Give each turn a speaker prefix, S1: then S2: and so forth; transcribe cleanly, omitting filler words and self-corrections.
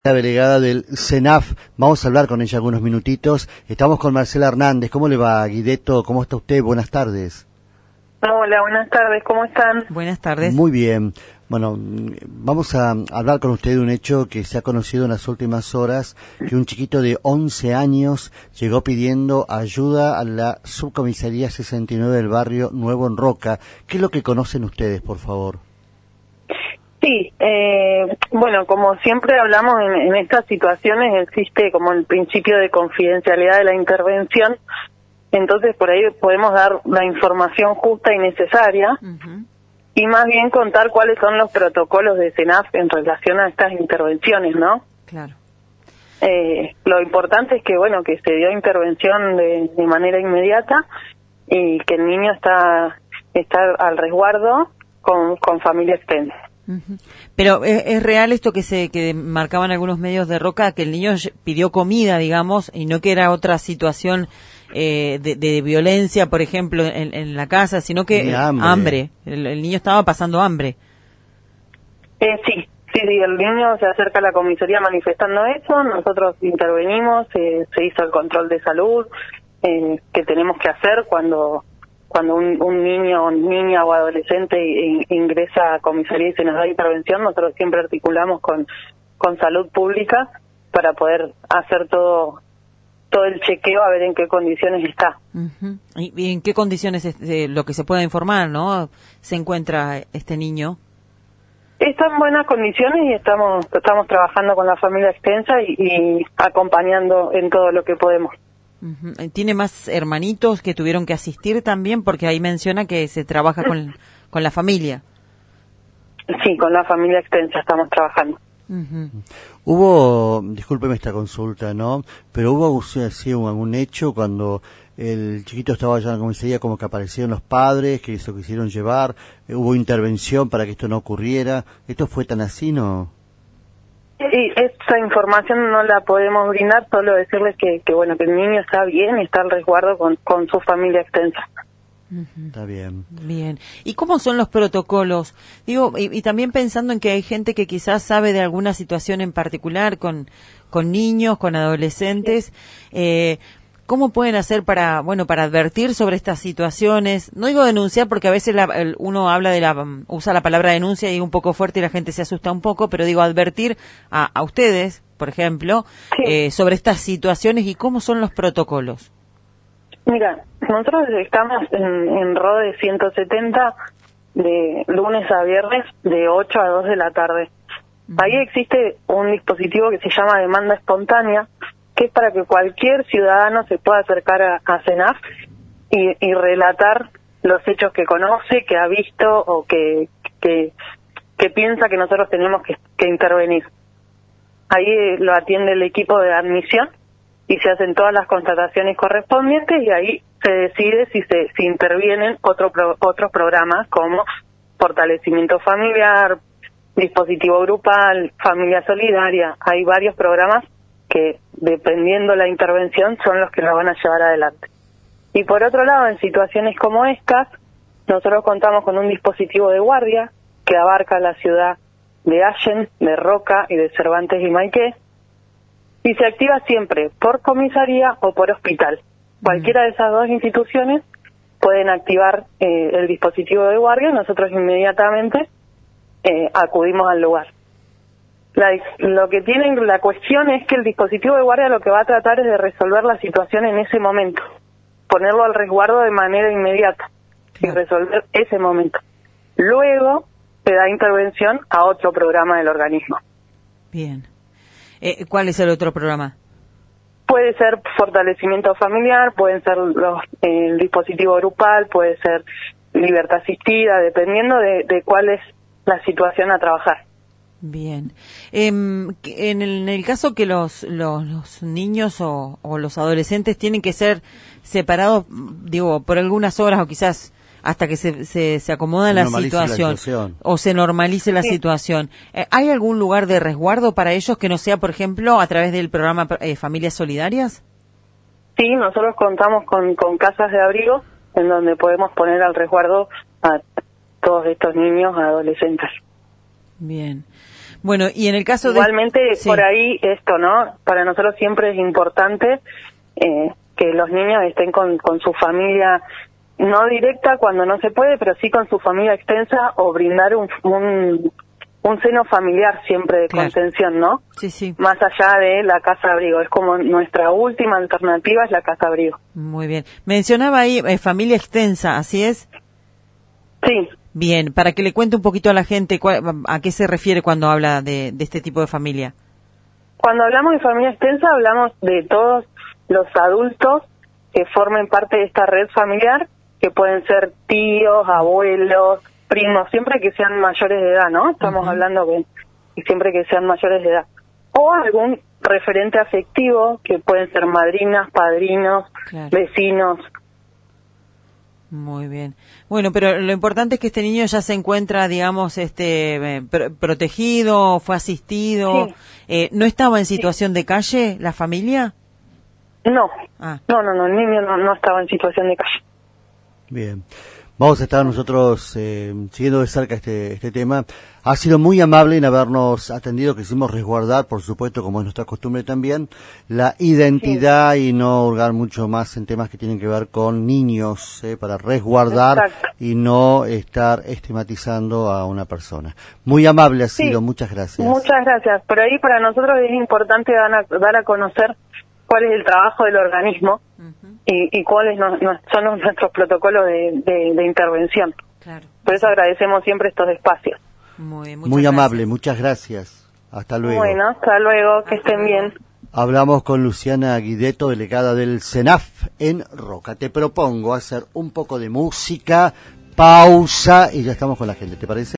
S1: La delegada del CENAF, vamos a hablar con ella algunos minutitos. Estamos con Marcela Hernández. ¿Cómo le va, Guideto? ¿Cómo está usted? Buenas tardes.
S2: Hola, buenas tardes. ¿Cómo están?
S3: Buenas tardes.
S1: Muy bien. Bueno, vamos a hablar con usted de un hecho que se ha conocido en las últimas horas, que un chiquito de 11 años llegó pidiendo ayuda a la subcomisaría 69 del barrio Nuevo en Roca. ¿Qué es lo que conocen ustedes, por favor?
S2: Sí, bueno, como siempre hablamos en estas situaciones, existe como el principio de confidencialidad de la intervención, entonces por ahí podemos dar la información justa y necesaria, y más bien contar cuáles son los protocolos de CENAF en relación a estas intervenciones, ¿no?
S3: Claro.
S2: Lo importante es que, bueno, que se dio intervención de manera inmediata y que el niño está al resguardo con familia extensa.
S3: Pero ¿es real esto que marcaban algunos medios de Roca, que el niño pidió comida, digamos, y no que era otra situación de violencia, por ejemplo, en la casa, sino que hambre? El niño estaba pasando hambre. Sí,
S2: el niño se acerca a la comisaría manifestando eso, nosotros intervenimos, se hizo el control de salud que tenemos que hacer cuando un niño, niña o adolescente ingresa a comisaría y se nos da intervención. Nosotros siempre articulamos con salud pública para poder hacer todo el chequeo a ver en qué condiciones está.
S3: ¿Y en qué condiciones, lo que se pueda informar, no, se encuentra este niño?
S2: Está en buenas condiciones y estamos trabajando con la familia extensa y acompañando en todo lo que podemos.
S3: ¿Tiene más hermanitos que tuvieron que asistir también? Porque ahí menciona que se trabaja con la familia.
S2: Sí, con la familia extensa estamos trabajando.
S1: Hubo, discúlpeme esta consulta, ¿no? Pero hubo así algún hecho cuando el chiquito estaba allá en la comisaría, como que aparecieron los padres, que se lo quisieron llevar, hubo intervención para que esto no ocurriera. ¿Esto fue tan así, no?
S2: Sí, esta información no la podemos brindar, solo decirles que bueno, que el niño está bien, está al resguardo con su familia extensa.
S1: Está bien.
S3: Bien. ¿Y cómo son los protocolos? Digo, y también pensando en que hay gente que quizás sabe de alguna situación en particular con niños, con adolescentes, ¿cómo pueden hacer para advertir sobre estas situaciones? No digo denunciar porque a veces uno usa la palabra denuncia y es un poco fuerte y la gente se asusta un poco, pero digo advertir a ustedes, por ejemplo, sobre estas situaciones y cómo son los protocolos.
S2: Mira, nosotros estamos en RODE 170 de lunes a viernes de 8 a 2 de la tarde. Ahí existe un dispositivo que se llama demanda espontánea, que es para que cualquier ciudadano se pueda acercar a CENAF y relatar los hechos que conoce, que ha visto o que piensa que nosotros tenemos que intervenir. Ahí lo atiende el equipo de admisión y se hacen todas las constataciones correspondientes y ahí se decide si intervienen otros programas como fortalecimiento familiar, dispositivo grupal, familia solidaria. Hay varios programas que, dependiendo la intervención, son los que nos van a llevar adelante. Y por otro lado, en situaciones como estas, nosotros contamos con un dispositivo de guardia que abarca la ciudad de Allen, de Roca y de Cervantes y Maiqué, y se activa siempre por comisaría o por hospital. Cualquiera de esas dos instituciones pueden activar el dispositivo de guardia y nosotros inmediatamente acudimos al lugar. La cuestión es que el dispositivo de guardia lo que va a tratar es de resolver la situación en ese momento, ponerlo al resguardo de manera inmediata y resolver ese momento. Luego se da intervención a otro programa del organismo.
S3: Bien. ¿Cuál es el otro programa?
S2: Puede ser fortalecimiento familiar, pueden ser el dispositivo grupal, puede ser libertad asistida, dependiendo de cuál es la situación a trabajar.
S3: Bien. En el caso que los niños o los adolescentes tienen que ser separados, digo, por algunas horas o quizás hasta que se acomoda la situación o se normalice la situación. ¿Hay algún lugar de resguardo para ellos que no sea, por ejemplo, a través del programa Familias Solidarias?
S2: Sí, nosotros contamos con casas de abrigo en donde podemos poner al resguardo a todos estos niños, adolescentes.
S3: Bien. Bueno, y en el caso
S2: Igualmente,
S3: Sí.
S2: por ahí esto, ¿no? Para nosotros siempre es importante que los niños estén con su familia, no directa cuando no se puede, pero sí con su familia extensa, o brindar un seno familiar siempre de
S3: Claro.
S2: contención, ¿no?
S3: Sí, sí.
S2: Más allá de la casa abrigo. Es como nuestra última alternativa es la casa abrigo.
S3: Muy bien. Mencionaba ahí familia extensa, ¿así es?
S2: Sí.
S3: Bien, para que le cuente un poquito a la gente a qué se refiere cuando habla de este tipo de familia.
S2: Cuando hablamos de familia extensa, hablamos de todos los adultos que formen parte de esta red familiar, que pueden ser tíos, abuelos, primos, siempre que sean mayores de edad, ¿no? Estamos hablando que siempre que sean mayores de edad. O algún referente afectivo, que pueden ser madrinas, padrinos,
S3: Claro.
S2: vecinos.
S3: Muy bien. Bueno, pero lo importante es que este niño ya se encuentra, digamos, protegido, fue asistido.
S2: Sí.
S3: ¿No estaba en situación de calle la familia?
S2: No,
S3: Ah.
S2: no, el niño no estaba en situación de calle.
S1: Bien. Vamos a estar nosotros siguiendo de cerca este tema. Ha sido muy amable en habernos atendido. Quisimos resguardar, por supuesto, como es nuestra costumbre también, la identidad y no hurgar mucho más en temas que tienen que ver con niños, para resguardar.
S2: Exacto.
S1: Y no estar estigmatizando a una persona. Muy amable ha sido,
S2: Sí.
S1: muchas gracias.
S2: Muchas gracias. Por ahí para nosotros es importante dar a conocer cuál es el trabajo del organismo y cuáles son nuestros protocolos de intervención.
S3: Claro.
S2: Por eso agradecemos siempre estos espacios.
S1: Muy amable, muchas gracias. Hasta luego.
S2: Bueno, hasta luego, que estén bien.
S1: Hablamos con Luciana Guideto, delegada del CENAF en Roca. Te propongo hacer un poco de música, pausa y ya estamos con la gente, ¿te parece?